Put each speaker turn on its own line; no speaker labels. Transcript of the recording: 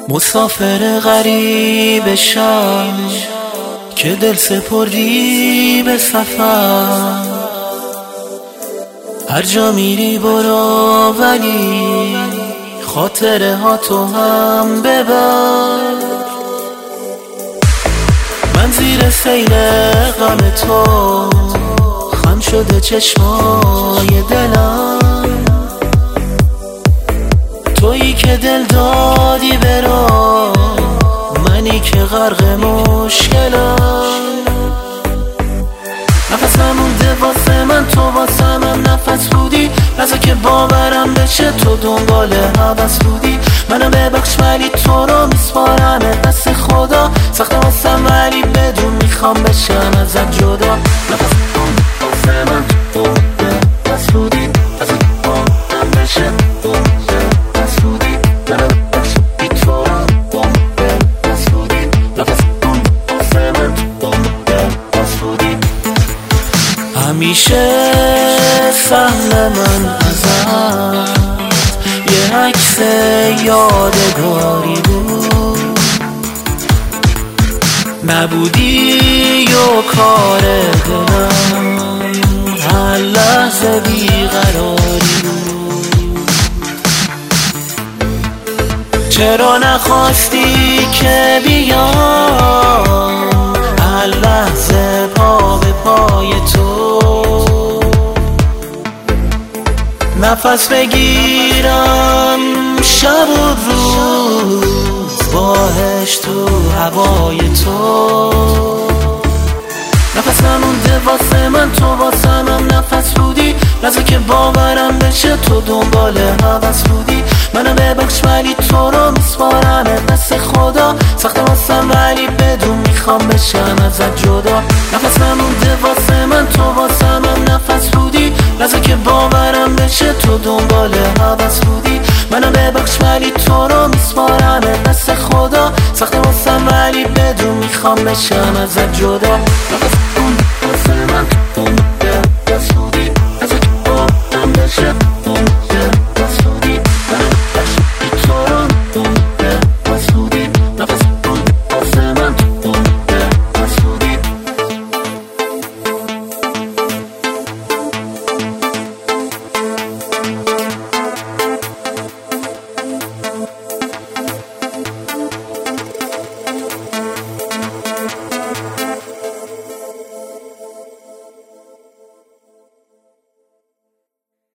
مسافر غریب شم که دل سپردی به سفر. هر جا میری برو ولی خاطره ها تو هم ببر. من زیر سیل غم تو خم شده چشمای دلم، تویی که دل دادی برو، منی که غرق مشکلم. نفسم مونده واسه من، تو واسم هم نفس بودی، لحظه که باورم بشه تو دنبال هوس بودی. منو ببخش ولی تو رو میسپارم دست خدا، سخته واسم ولی بدون میخوام بشم ازت جدا. نفسم واسه من تو هوس بودی، لحظه که باورم بشه تو هوس بودی. منو ببخش ولی تو رو هوس بودی، نفسم واسه من تو هوس بودی. همیشه سهل من ازت یه عکس یادگاری بود، نبودی و کار دلم هر لحظه بیقراری بود. چرا نخواستی که بیام هر لحظه پا به پای تو، نفس بگیرم شب و روز باهش تو هوای تو. نفسم مونده واسه من، تو واسم هم نفس بودی، لحظه که باورم بشه تو دنبال هوس بودی. منو ببخش ولی تو رو میسپارم دست خدا، سخته واسم ولی بدون میخوام بشم ازت جدا. نفسم مونده واسه من، تو واسم هم نفس بودی، لحظه که باورم بشه تو دنبال هوس بودی. منو ببخش ولی تو رو میسپارم دست خدا، سخته واسم ولی بدون میخوام بشم ازت جدا.